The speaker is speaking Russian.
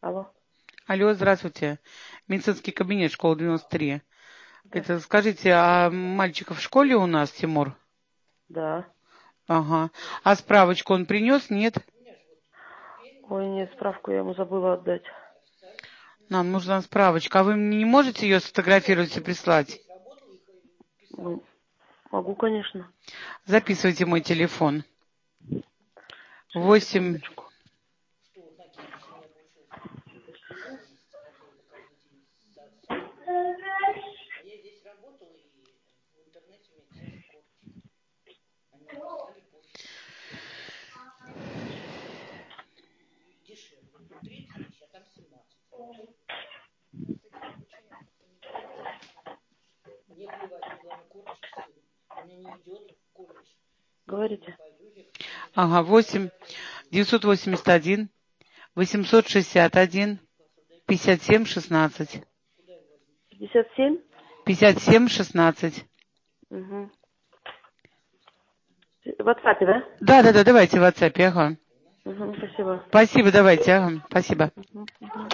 Алло. Алло, здравствуйте. Медицинский кабинет, школа 93. Да. Это, скажите, а мальчика в школе у нас, Тимур? Да. Ага. А справочку он принес, нет? Ой, нет, справку я ему забыла отдать. Нам нужна справочка. А вы мне не можете ее сфотографировать и прислать? Могу, конечно. Записывайте мой телефон. Сейчас, 8. секундочку. Говорите. Ага, 8 981 861 57 16. 57? 57 16. Угу. В WhatsApp, да? Да, давайте в WhatsApp, ага. Угу, спасибо. Спасибо, давайте, ага, спасибо. Угу.